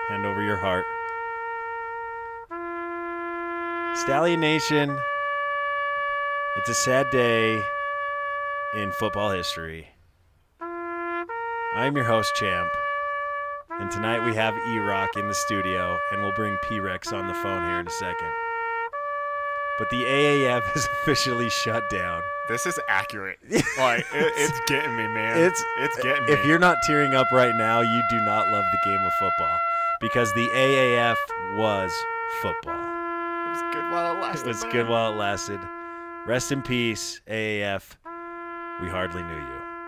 Hand over your heart. Stallion Nation, it's a sad day in football history. I'm your host, Champ, and tonight we have E-Rock in the studio, and we'll bring P-Rex on the phone here in a second. But the AAF is officially shut down. This is accurate. Like, it's getting me, man. It's getting me. If you're not tearing up right now, you do not love the game of football, because the AAF was football. It was good while it lasted. It was good while it lasted. Rest in peace, AAF. We hardly knew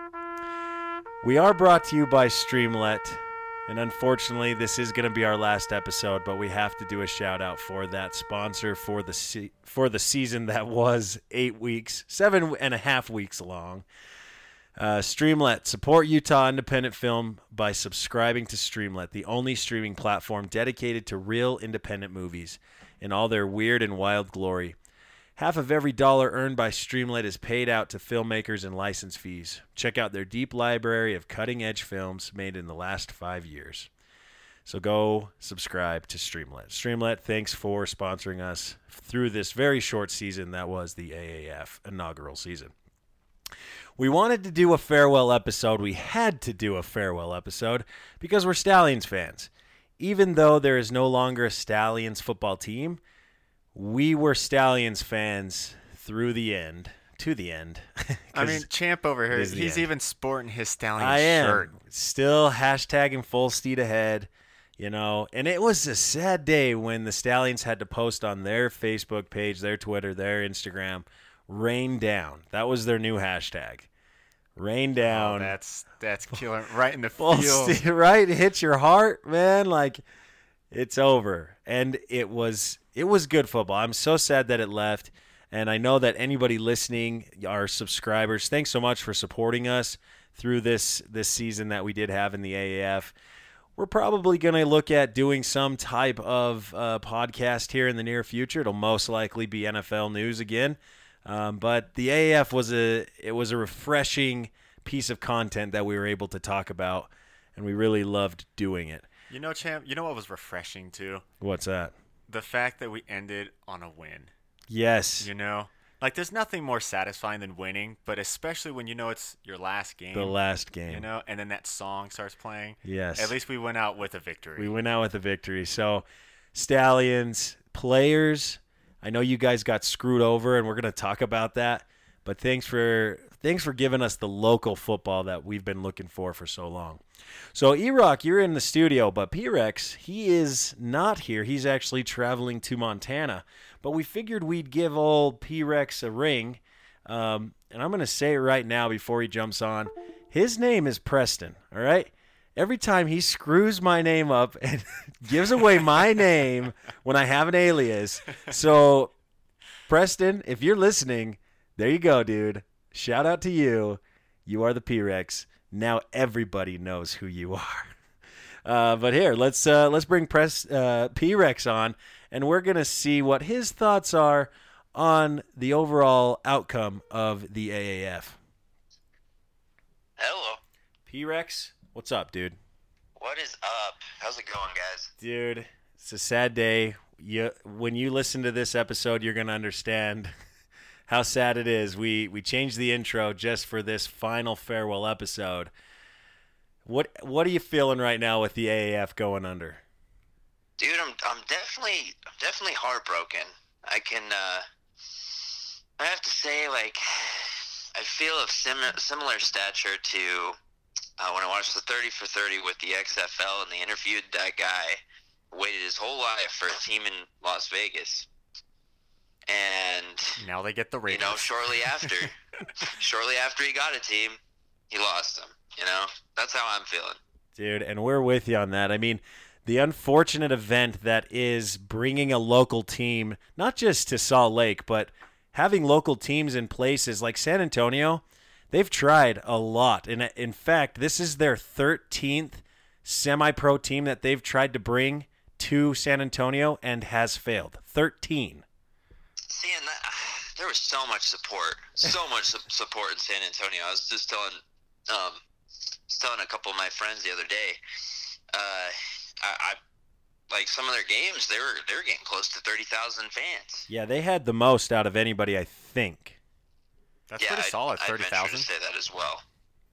you. We are brought to you by Streamlet, and unfortunately, this is going to be our last episode, but we have to do a shout-out for that sponsor for the season that was 8 weeks, 7.5 weeks long. Streamlet. Support Utah independent film by subscribing to Streamlet, the only streaming platform dedicated to real independent movies in all their weird and wild glory. Half of every dollar earned by Streamlet is paid out to filmmakers and license fees. Check out their deep library of cutting-edge films made in the last 5 years. So go subscribe to Streamlet. Streamlet, thanks for sponsoring us through this very short season that was the AAF inaugural season. We wanted to do a farewell episode. We had to do a farewell episode because we're Stallions fans. Even though there is no longer a Stallions football team, we were Stallions fans through the end, to the end. I mean, Champ over here, he's even sporting his Stallions shirt. I am. Still hashtagging full steed ahead, you know. And it was a sad day when the Stallions had to post on their Facebook page, their Twitter, their Instagram, rain down. That was their new hashtag. Rain down. Oh, that's killer. Right in the field. Right? It hits your heart, man. Like, it's over. And it was good football. I'm so sad that it left. And I know that anybody listening, our subscribers, thanks so much for supporting us through this season that we did have in the AAF. We're probably going to look at doing some type of podcast here in the near future. It'll most likely be NFL news again. But the AAF was a refreshing piece of content that we were able to talk about, and we really loved doing it. You know, Champ, you know what was refreshing too? What's that? The fact that we ended on a win. Yes. You know? Like, there's nothing more satisfying than winning, but especially when you know it's your last game. The last game. You know, and then that song starts playing. Yes. At least we went out with a victory. We went out with a victory. So, Stallions, players, I know you guys got screwed over, and we're going to talk about that. But thanks for giving us the local football that we've been looking for so long. So, E-Rock, you're in the studio, but P-Rex, he is not here. He's actually traveling to Montana. But we figured we'd give old P-Rex a ring. And I'm going to say it right now before he jumps on. His name is Preston, all right? Every time he screws my name up and gives away my name when I have an alias. So, Preston, if you're listening, there you go, dude. Shout out to you. You are the P-Rex. Now everybody knows who you are. But here, let's bring P-Rex on, and we're going to see what his thoughts are on the overall outcome of the AAF. Hello. P-Rex, what's up, dude? What is up? How's it going, guys? Dude, it's a sad day. When you listen to this episode, you're going to understand how sad it is. We changed the intro just for this final farewell episode. What are you feeling right now with the AAF going under? Dude, I'm definitely heartbroken. I have to say, like, I feel of similar stature to when I watched the 30 for 30 with the XFL, and they interviewed that guy who waited his whole life for a team in Las Vegas. And now they get the Raiders. You know, shortly after he got a team, he lost them. You know, that's how I'm feeling. Dude, and we're with you on that. I mean, the unfortunate event that is bringing a local team, not just to Salt Lake, but having local teams in places like San Antonio, they've tried a lot. And in fact, this is their 13th semi-pro team that they've tried to bring to San Antonio and has failed. 13. See, and there was so much support in San Antonio. I was just telling a couple of my friends the other day. like some of their games, they're getting close to 30,000 fans. Yeah, they had the most out of anybody, I think. That's pretty solid, I'd venture 30,000. to say that as well.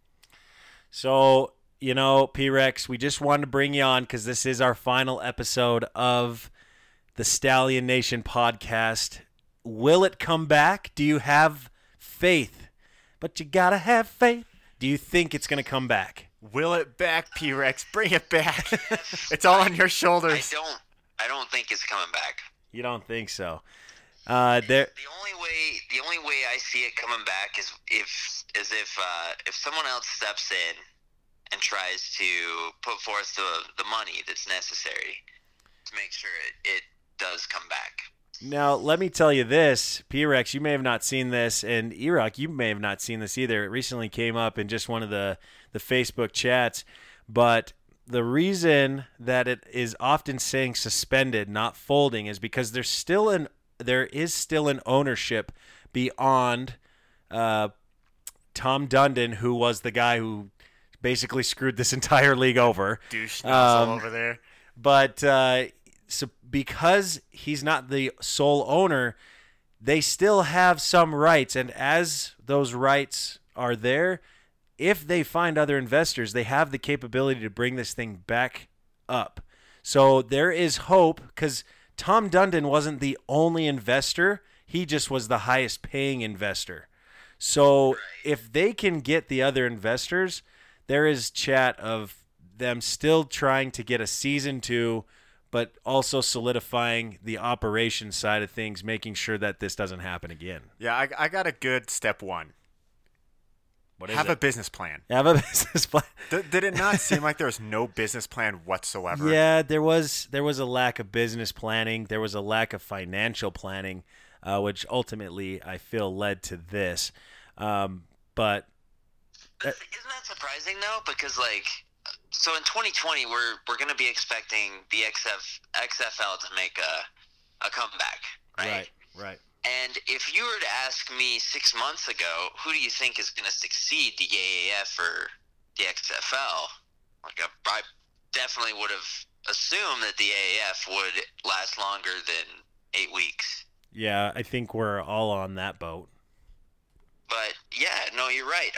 So, P-Rex, we just wanted to bring you on because this is our final episode of the Stallion Nation podcast. Will it come back? Do you have faith? But you gotta have faith. Do you think it's going to come back? Will it back, P-Rex? Bring it back. It's all on your shoulders. I don't think it's coming back. You don't think so? The only way I see it coming back is if someone else steps in and tries to put forth the money that's necessary to make sure it does come back. Now, let me tell you this, P-Rex, you may have not seen this, and E-Rock, you may have not seen this either. It recently came up in just one of the Facebook chats, but the reason that it is often saying suspended, not folding, is because there is still an ownership beyond Tom Dundon, who was the guy who basically screwed this entire league over. Douche nozzle over there. But so because he's not the sole owner, they still have some rights. And as those rights are there, if they find other investors, they have the capability to bring this thing back up. So there is hope because Tom Dundon wasn't the only investor. He just was the highest paying investor. So if they can get the other investors, there is chat of them still trying to get a season 2, but also solidifying the operation side of things, making sure that this doesn't happen again. Yeah, I got a good step one. What is Have it? a business plan. Have a business plan. Did it not seem like there was no business plan whatsoever? Yeah, there was a lack of business planning. There was a lack of financial planning, which ultimately I feel led to this. But isn't that surprising though? Because so in 2020 we're going to be expecting the XFL to make a comeback, right? Right. And if you were to ask me 6 months ago, who do you think is going to succeed, the AAF or the XFL? I definitely would have assumed that the AAF would last longer than 8 weeks. Yeah, I think we're all on that boat. But yeah, no, you're right.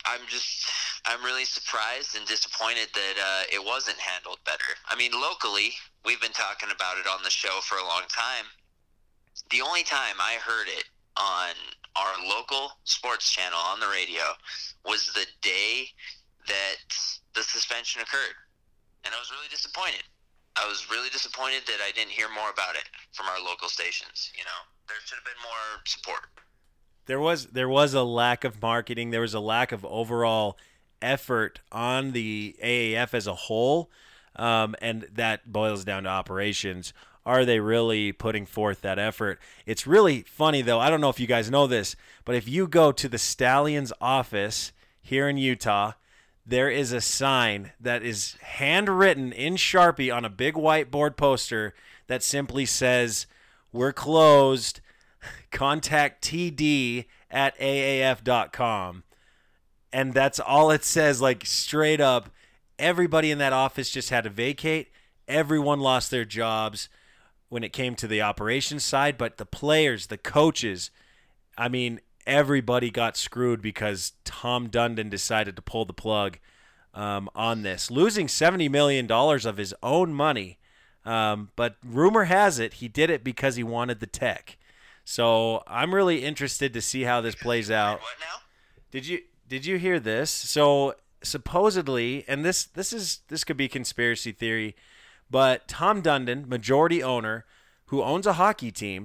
I'm really surprised and disappointed that it wasn't handled better. I mean, locally, we've been talking about it on the show for a long time. The only time I heard it on our local sports channel on the radio was the day that the suspension occurred. And I was really disappointed. I was really disappointed that I didn't hear more about it from our local stations. There should have been more support. There was a lack of marketing. There was a lack of overall effort on the AAF as a whole, and that boils down to operations. Are they really putting forth that effort? It's really funny, though. I don't know if you guys know this, but if you go to the Stallions office here in Utah, there is a sign that is handwritten in Sharpie on a big whiteboard poster that simply says, "We're closed. Contact TD at AAF.com." And that's all it says, straight up. Everybody in that office just had to vacate. Everyone lost their jobs when it came to the operations side, but the players, the coaches, I mean, everybody got screwed because Tom Dundon decided to pull the plug on this, losing $70 million of his own money. But rumor has it he did it because he wanted the tech. So I'm really interested to see how this plays out. What now? Did you hear this? So supposedly, and this could be conspiracy theory, but Tom Dundon, majority owner, who owns a hockey team,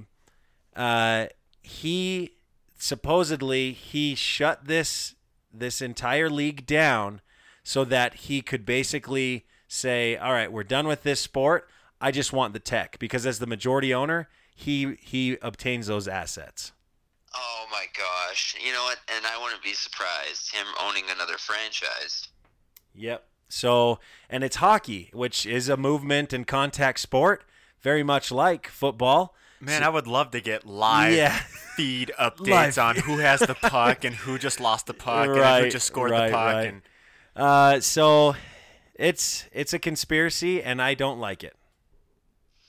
he shut this entire league down so that he could basically say, all right, we're done with this sport. I just want the tech, because as the majority owner, he obtains those assets. Oh my gosh. You know what? And I wouldn't be surprised, him owning another franchise. Yep. So, and it's hockey, which is a movement and contact sport, very much like football. Man, I would love to get live feed updates on who has the puck and who just lost the puck and who just scored the puck. Right. So it's a conspiracy, and I don't like it.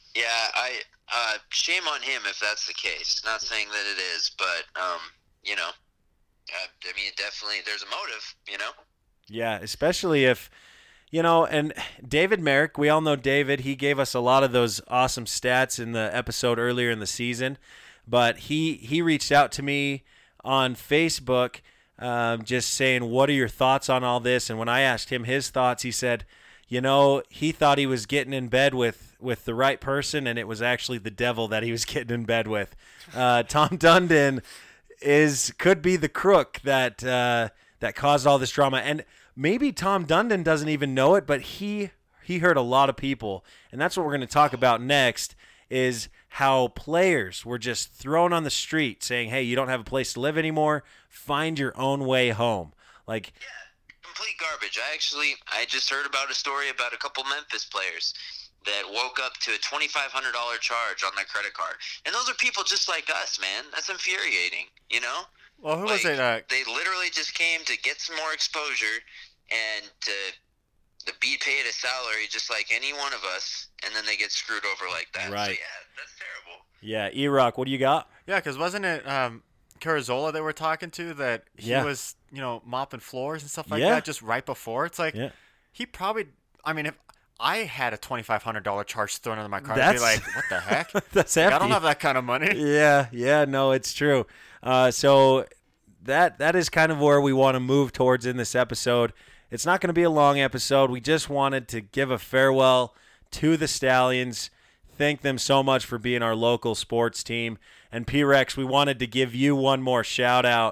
Yeah, shame on him if that's the case. Not saying that it is, but you know, I mean, definitely there's a motive. Yeah, especially if and David Merrick, we all know David. He gave us a lot of those awesome stats in the episode earlier in the season, but he reached out to me on Facebook, just saying, "What are your thoughts on all this?" And when I asked him his thoughts, he said, he thought he was getting in bed with the right person, and it was actually the devil that he was getting in bed with. Tom Dundon could be the crook that caused all this drama, and maybe Tom Dundon doesn't even know it, but he hurt a lot of people, and that's what we're going to talk about next. Is how players were just thrown on the street saying, "Hey, you don't have a place to live anymore. Find your own way home." Like, yeah, complete garbage. I just heard about a story about a couple Memphis players that woke up to a $2,500 charge on their credit card, and those are people just like us, man. That's infuriating, Well, who was it? They literally just came to get some more exposure and to be paid a salary just like any one of us, and then they get screwed over like that. Right. So, yeah, that's terrible. Yeah, E-Rock, what do you got? Yeah, because wasn't it Carazola that we're talking to that he was, mopping floors and stuff like that just right before? It's like he probably – I mean, if I had a $2,500 charge thrown into my car, I'd be like, what the heck? That's hefty. I don't have that kind of money. Yeah, no, it's true. So that is kind of where we want to move towards in this episode. It's not going to be a long episode. We just wanted to give a farewell to the Stallions, thank them so much for being our local sports team. And P-Rex, we wanted to give you one more shout-out.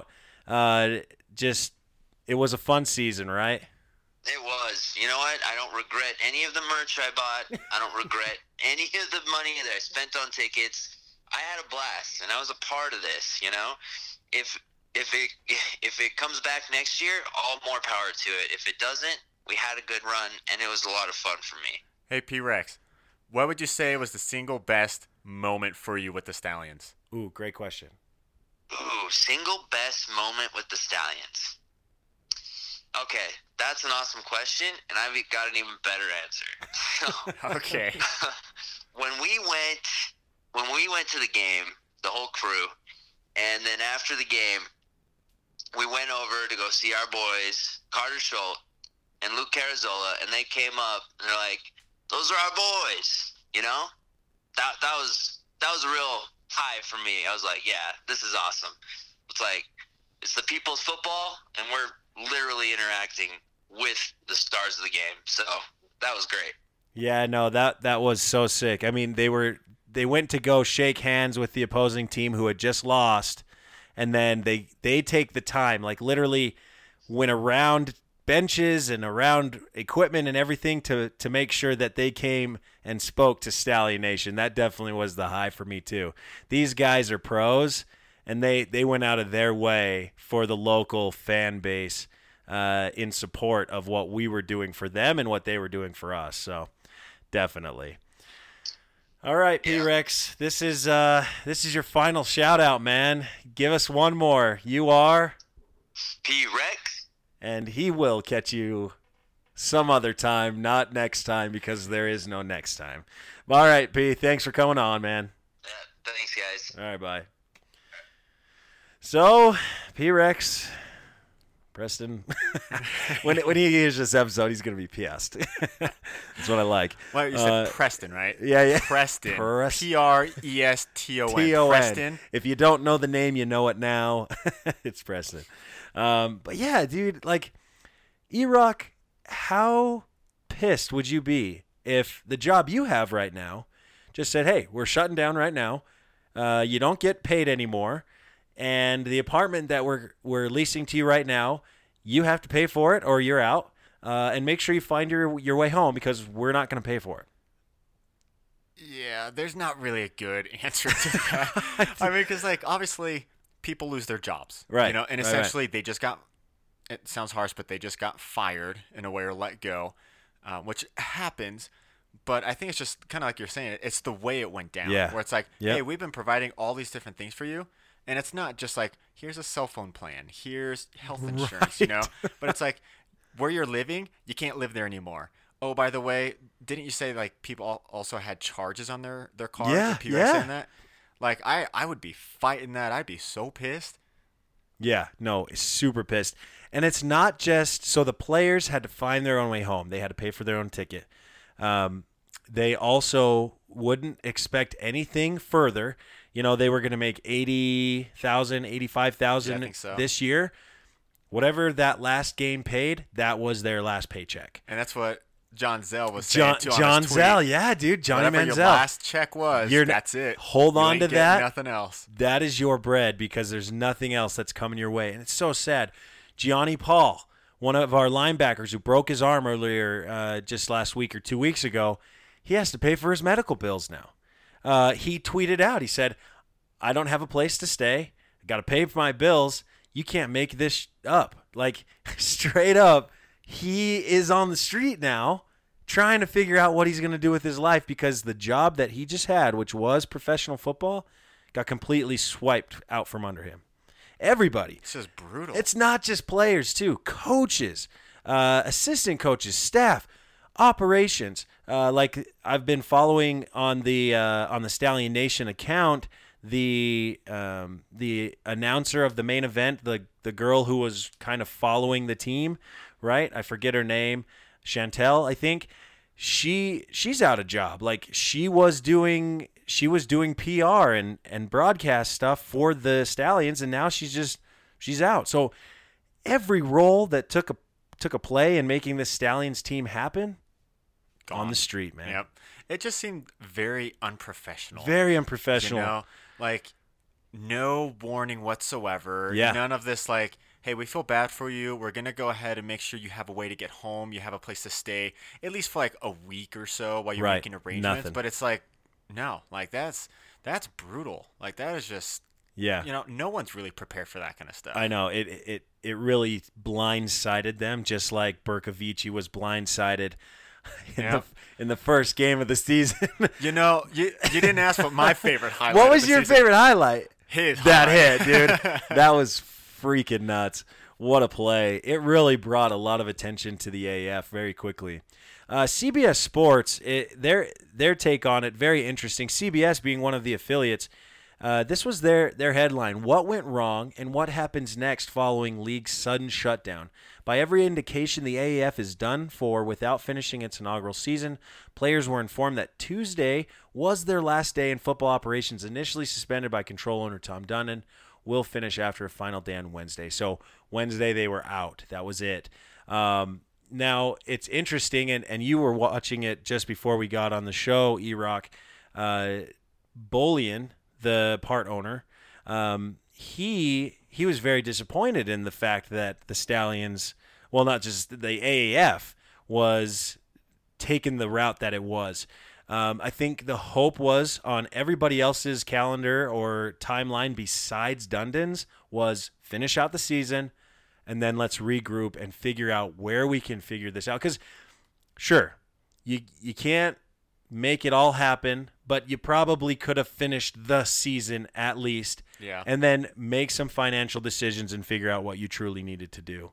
It was a fun season, right? It was. You know what? I don't regret any of the merch I bought. I don't regret any of the money that I spent on tickets. I had a blast, and I was a part of this, If it comes back next year, all more power to it. If it doesn't, we had a good run, and it was a lot of fun for me. Hey, P-Rex, what would you say was the single best moment for you with the Stallions? Ooh, great question. Ooh, single best moment with the Stallions. Okay, that's an awesome question, and I've got an even better answer. Okay. When we went to the game, the whole crew, and then after the game, we went over to go see our boys, Carter Schultz and Luke Carazola, and they came up and they're like, "Those are our boys," That was a real high for me. I was like, "Yeah, this is awesome." It's the people's football, and we're literally interacting with the stars of the game. So that was great. Yeah, no, that was so sick. I mean, they went to go shake hands with the opposing team who had just lost. And then they take the time, like literally went around benches and around equipment and everything to make sure that they came and spoke to Stallion Nation. That definitely was the high for me too. These guys are pros, and they went out of their way for the local fan base in support of what we were doing for them and what they were doing for us. So definitely. All right, P-Rex, this is your final shout-out, man. Give us one more. You are? P-Rex. And he will catch you some other time, not next time, because there is no next time. All right, P, thanks for coming on, man. Thanks, guys. All right, bye. So, P-Rex... Preston, when he hears this episode, he's going to be pissed. That's what I like. Well, you said Preston, right? Yeah. Preston. Preston. Preston. If you don't know the name, you know it now. It's Preston. But yeah, dude, like, E-Rock, how pissed would you be if the job you have right now just said, "Hey, we're shutting down right now. You don't get paid anymore. And the apartment that we're leasing to you right now, you have to pay for it or you're out. And make sure you find your way home because we're not going to pay for it." Yeah, there's not really a good answer to that. I mean, because obviously people lose their jobs, right? And essentially they just got. It sounds harsh, but they just got fired in a way or let go, which happens. But I think it's just kind of like you're saying. It's the way it went down. Yeah. Where it's like, hey, we've been providing all these different things for you. And it's not just like, here's a cell phone plan, here's health insurance, right. But it's like, where you're living, you can't live there anymore. Oh, by the way, didn't you say like people also had charges on their cars? Yeah, people yeah. saying that? Like I would be fighting that. I'd be so pissed. Yeah, no, super pissed. And it's not just so the players had to find their own way home. They had to pay for their own ticket. They also wouldn't expect anything further. You know, they were going to make 80,000, 85,000 this year. Whatever that last game paid, that was their last paycheck. And that's what John Zell was saying too. John Zell, yeah, dude. Johnny Whatever Manziel. your last check was, that's it. Hold on to that. Nothing else. That is your bread because there's nothing else that's coming your way. And it's so sad. Gianni Paul, one of our linebackers who broke his arm earlier just last week or 2 weeks ago, he has to pay for his medical bills now. He tweeted out, he said, I don't have a place to stay. I got to pay for my bills. You can't make this up. Like, straight up, he is on the street now trying to figure out what he's going to do with his life because the job that he just had, which was professional football, got completely swiped out from under him. Everybody. This is brutal. It's not just players, too. Coaches, assistant coaches, staff, operations. Like I've been following on the Stallion Nation account, the announcer of the main event, the girl who was kind of following the team, right? I forget her name. Chantel, I think. She's out of job. Like she was doing PR and broadcast stuff for the Stallions, and now she's out. So every role that took a play in making the Stallions team happen, gone. On the street, man. Yep. It just seemed very unprofessional. Very unprofessional. You know, like no warning whatsoever. Yeah. None of this like, hey, we feel bad for you. We're going to go ahead and make sure you have a way to get home. You have a place to stay, at least for like a week or so while you're making arrangements. Nothing. But it's like, no, like that's brutal. Like that is just, yeah. You know, no one's really prepared for that kind of stuff. I know. It really blindsided them, just like Berkovici was blindsided in the first game of the season. You know, you didn't ask what my favorite highlight. What was your favorite highlight? That hit, dude. That was freaking nuts. What a play. It really brought a lot of attention to the AF very quickly. CBS Sports, their take on it, very interesting. CBS being one of the affiliates, this was their headline. What went wrong and what happens next following league's sudden shutdown? By every indication, the AAF is done for without finishing its inaugural season. Players were informed that Tuesday was their last day in football operations, initially suspended by control owner Tom Dundon. Will finish after a final day on Wednesday. So Wednesday they were out. That was it. Now, it's interesting, and you were watching it just before we got on the show, E-Rock. Bolian, the part owner, he was very disappointed in the fact that the Stallions, well, not just the AAF, was taking the route that it was. I think the hope was on everybody else's calendar or timeline besides Dundon's was finish out the season and then let's regroup and figure out where we can figure this out. Because, sure, you can't make it all happen, but you probably could have finished the season at least, and then make some financial decisions and figure out what you truly needed to do.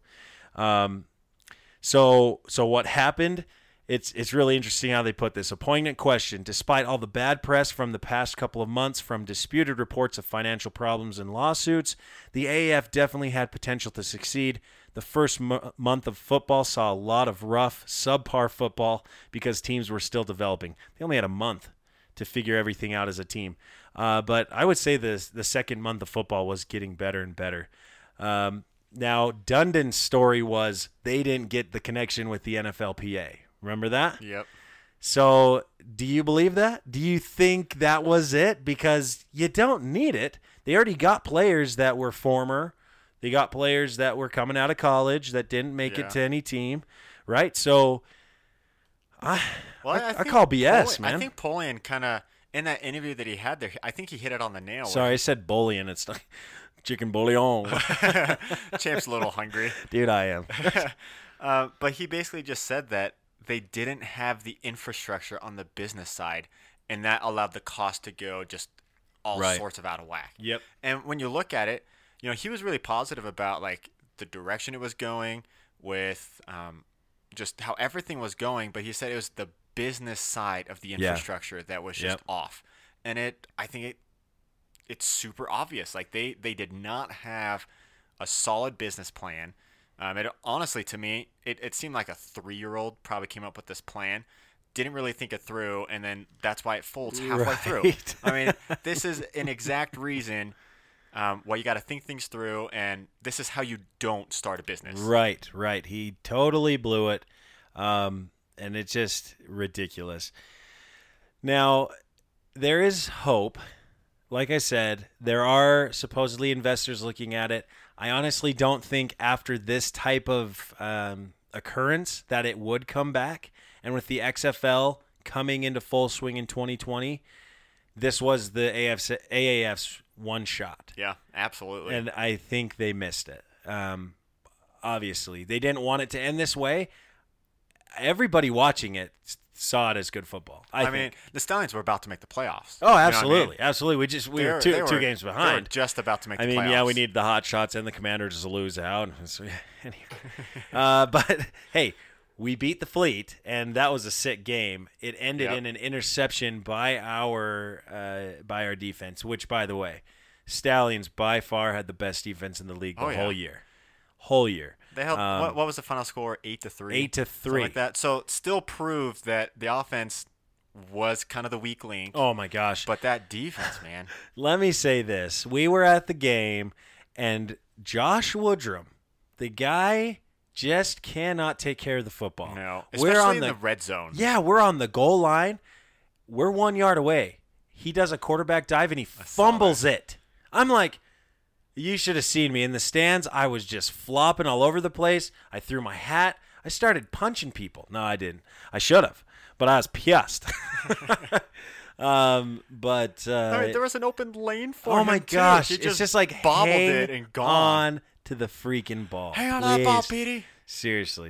So what happened? It's really interesting how they put this. A poignant question. Despite all the bad press from the past couple of months from disputed reports of financial problems and lawsuits, the AAF definitely had potential to succeed. The first month of football saw a lot of rough, subpar football because teams were still developing. They only had a month to figure everything out as a team. But I would say the second month of football was getting better and better. Now, Dundon's story was they didn't get the connection with the NFLPA. Remember that? Yep. So do you believe that? Do you think that was it? Because you don't need it. They already got players that were former. They got players that were coming out of college that didn't make it to any team, right? So I call BS, man. I think Polian kind of, in that interview that he had there, I think he hit it on the nail. Sorry, I said bouillon. It's like chicken bouillon. Champ's a little hungry. Dude, I am. But he basically just said that they didn't have the infrastructure on the business side, and that allowed the cost to go just all sorts of out of whack. Yep. And when you look at it, you know, he was really positive about like the direction it was going with just how everything was going, but he said it was the business side of the infrastructure that was just off. And I think it's super obvious. Like they did not have a solid business plan. It honestly, to me, it seemed like a 3-year-old probably came up with this plan, didn't really think it through, and then that's why it folds halfway through. I mean, this is an exact reason why you got to think things through, and this is how you don't start a business. Right. He totally blew it, and it's just ridiculous. Now, there is hope. Like I said, there are supposedly investors looking at it. I honestly don't think after this type of occurrence that it would come back. And with the XFL coming into full swing in 2020, this was the AAF's one shot. Yeah, absolutely. And I think they missed it. Obviously, they didn't want it to end this way. Everybody watching it saw it as good football. I mean, the Stallions were about to make the playoffs. Oh, absolutely, absolutely. We were two games behind. They were just about to make the playoffs. I mean, yeah, we needed the Hot Shots and the Commanders to lose out. So, but hey, we beat the Fleet, and that was a sick game. It ended in an interception by our defense, which, by the way, Stallions by far had the best defense in the league whole year. Whole year. They held, what was the final score? 8-3? 8-3. Something like that. So still proved that the offense was kind of the weak link. Oh, my gosh. But that defense, man. Let me say this. We were at the game, and Josh Woodrum, the guy just cannot take care of the football. No, especially in the red zone. Yeah, we're on the goal line. We're 1 yard away. He does a quarterback dive, and he fumbles it. I'm like, you should have seen me in the stands. I was just flopping all over the place. I threw my hat. I started punching people. No, I didn't. I should have, but I was pissed. There was an open lane for him. Oh my gosh! It's just like bobbled it and gone on to the freaking ball. Hang on that ball, Petey. Seriously.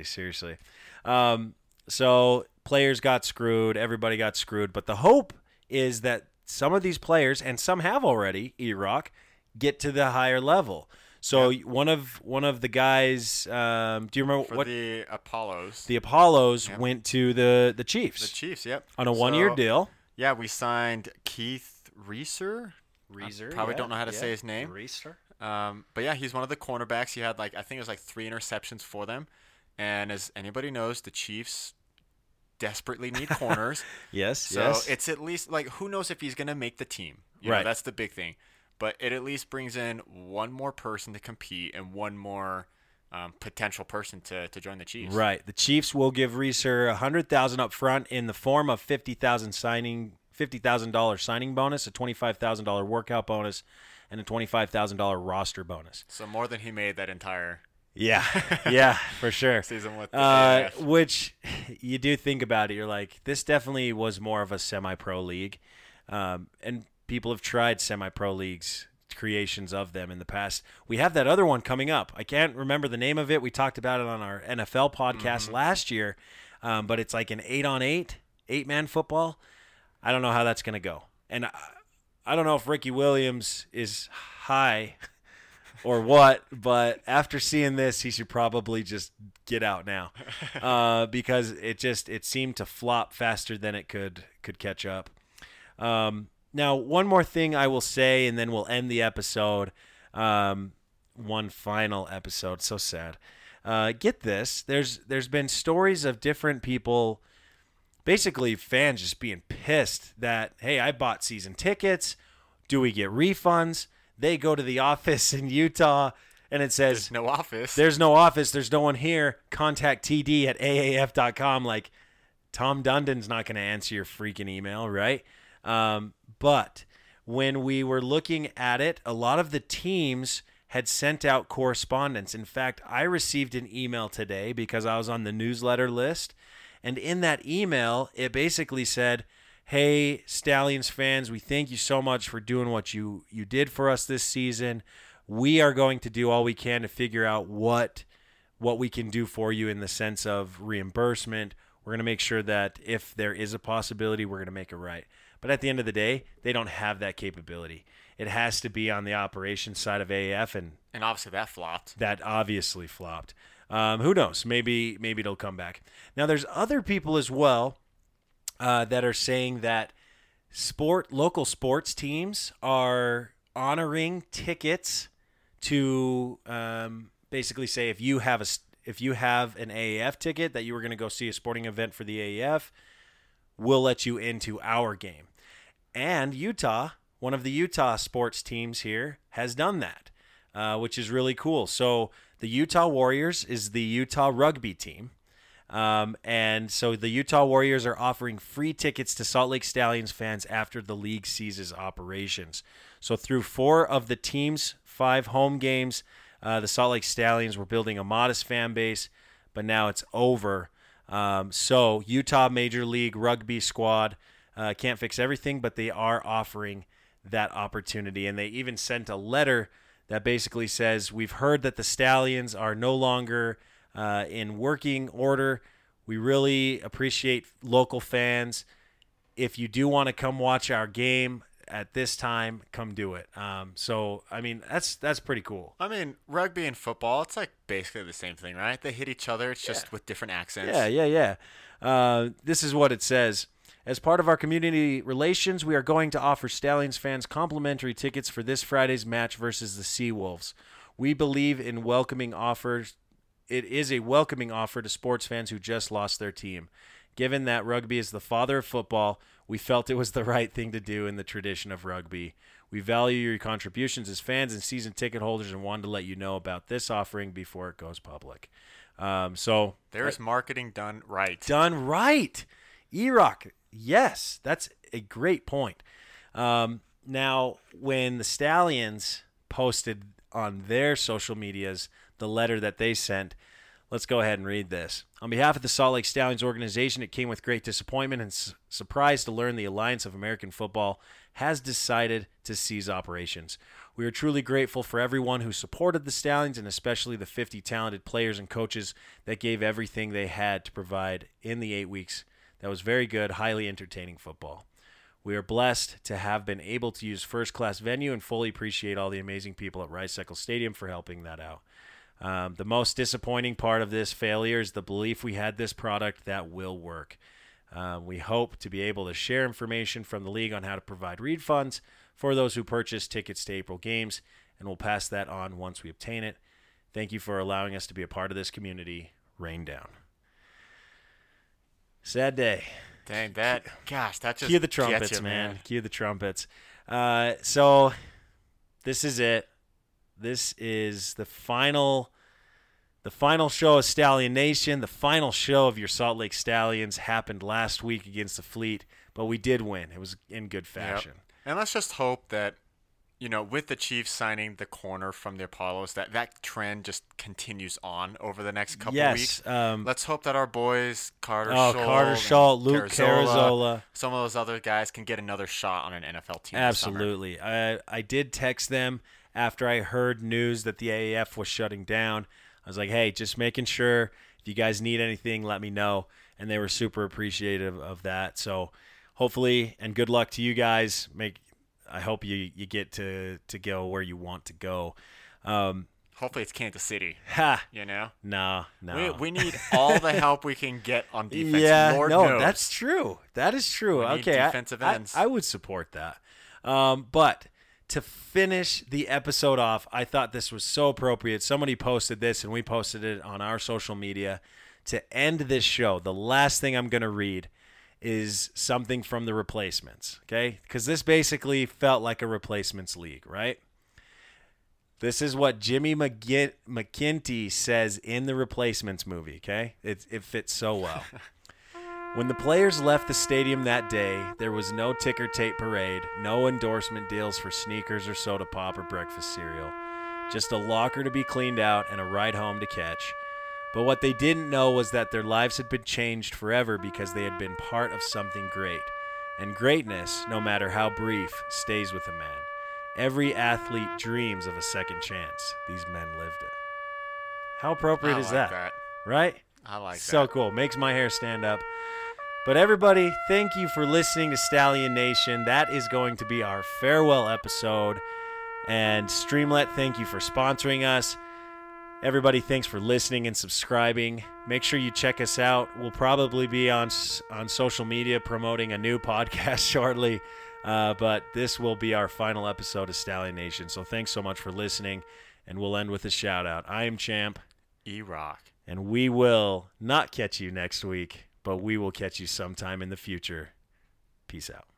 So players got screwed. Everybody got screwed. But the hope is that some of these players, and some have already, E-Rock, get to the higher level. So one of the guys, do you remember the Apollos? The Apollos went to the Chiefs. The Chiefs, yep. On a 1-year deal. Yeah, we signed Keith Reeser. Probably don't know how to say his name. Reeser. But yeah, he's one of the cornerbacks. He had I think it was 3 interceptions for them. And as anybody knows, the Chiefs desperately need corners. Yes. It's at least who knows if he's going to make the team. You know, that's the big thing. But it at least brings in one more person to compete and one more potential person to join the Chiefs. Right. The Chiefs will give Reeser $100,000 up front in the form of $50,000 signing bonus, a $25,000 workout bonus, and a $25,000 roster bonus. So more than he made that entire yeah, for sure. season with the which you do think about it, you're like, this definitely was more of a semi-pro league, and people have tried semi-pro leagues, creations of them in the past. We have that other one coming up. I can't remember the name of it. We talked about it on our NFL podcast last year, but it's like an 8-on-8, 8-man football. I don't know how that's going to go. And I don't know if Ricky Williams is high or what, but after seeing this, he should probably just get out now because it seemed to flop faster than it could catch up. Now, one more thing I will say, and then we'll end the episode. One final episode. So sad. Get this. There's been stories of different people, basically fans just being pissed that, hey, I bought season tickets. Do we get refunds? They go to the office in Utah, and it says, There's no office. There's no office. There's no one here. Contact TD at AAF.com. Like, Tom Dundon's not going to answer your freaking email, right? But when we were looking at it, a lot of the teams had sent out correspondence. In fact, I received an email today because I was on the newsletter list. And in that email, it basically said, hey, Stallions fans, we thank you so much for doing what you did for us this season. We are going to do all we can to figure out what we can do for you in the sense of reimbursement. We're going to make sure that if there is a possibility, we're going to make it right. But at the end of the day, they don't have that capability. It has to be on the operations side of AAF. And obviously that flopped. That obviously flopped. Who knows? Maybe it'll come back. Now, there's other people as well that are saying that local sports teams are honoring tickets to basically say if you have an AAF ticket that you were going to go see a sporting event for the AAF, we'll let you into our game. And Utah, one of the Utah sports teams here, has done that, which is really cool. So the Utah Warriors is the Utah rugby team. And so the Utah Warriors are offering free tickets to Salt Lake Stallions fans after the league ceases operations. So through 4 of the team's 5 home games, the Salt Lake Stallions were building a modest fan base, but now it's over. So Utah Major League Rugby squad can't fix everything, but they are offering that opportunity. And they even sent a letter that basically says, we've heard that the Stallions are no longer in working order. We really appreciate local fans. If you do want to come watch our game at this time, come do it. So, I mean, that's pretty cool. I mean, rugby and football, it's like basically the same thing, right? They hit each other. It's just with different accents. Yeah. This is what it says. As part of our community relations, we are going to offer Stallions fans complimentary tickets for this Friday's match versus the Seawolves. We believe in welcoming offers. It is a welcoming offer to sports fans who just lost their team. Given that rugby is the father of football, we felt it was the right thing to do in the tradition of rugby. We value your contributions as fans and season ticket holders and wanted to let you know about this offering before it goes public. So there's marketing done right. Done right. E-Rock, yes, that's a great point. Now, when the Stallions posted on their social medias the letter that they sent, let's go ahead and read this. On behalf of the Salt Lake Stallions organization, it came with great disappointment and surprise to learn the Alliance of American Football has decided to cease operations. We are truly grateful for everyone who supported the Stallions and especially the 50 talented players and coaches that gave everything they had to provide in the 8 weeks. That was very good, highly entertaining football. We are blessed to have been able to use first-class venue and fully appreciate all the amazing people at Rice-Eccles Stadium for helping that out. The most disappointing part of this failure is the belief we had this product that will work. We hope to be able to share information from the league on how to provide refunds for those who purchase tickets to April games, and we'll pass that on once we obtain it. Thank you for allowing us to be a part of this community. Rain down. Sad day. Dang, that just cue the trumpets, you, man. Cue the trumpets. So this is it. This is the final show of Stallion Nation. The final show of your Salt Lake Stallions happened last week against the Fleet, but we did win. It was in good fashion. Yep. And let's just hope that, with the Chiefs signing the corner from the Apollos, that trend just continues on over the next couple weeks. Let's hope that our boys, Carter Schultz, Luke Carrizzola, some of those other guys can get another shot on an NFL team. Absolutely. I did text them after I heard news that the AAF was shutting down. I was like, hey, just making sure if you guys need anything, let me know. And they were super appreciative of that. So hopefully, and good luck to you guys. I hope you get to go where you want to go. Hopefully it's Kansas City. No. We need all the help we can get on defense. Yeah, Lord knows. That's true. That is true. We need defensive ends. I would support that. But to finish the episode off, I thought this was so appropriate. Somebody posted this, and we posted it on our social media. To end this show, the last thing I'm going to read is something from The Replacements, okay? Because this basically felt like a Replacements league, right? This is what Jimmy McGinty says in The Replacements movie, okay? It fits so well. When the players left the stadium that day, there was no ticker tape parade, no endorsement deals for sneakers or soda pop or breakfast cereal, just a locker to be cleaned out and a ride home to catch. But what they didn't know was that their lives had been changed forever because they had been part of something great. And greatness, no matter how brief, stays with a man. Every athlete dreams of a second chance. These men lived it. How appropriate is that? Right? I like that. So cool. Makes my hair stand up. But everybody, thank you for listening to Stallion Nation. That is going to be our farewell episode. And Streamlet, thank you for sponsoring us. Everybody, thanks for listening and subscribing. Make sure you check us out. We'll probably be on social media promoting a new podcast shortly, but this will be our final episode of Stallion Nation. So thanks so much for listening, and we'll end with a shout-out. I am Champ. E-Rock. And we will not catch you next week, but we will catch you sometime in the future. Peace out.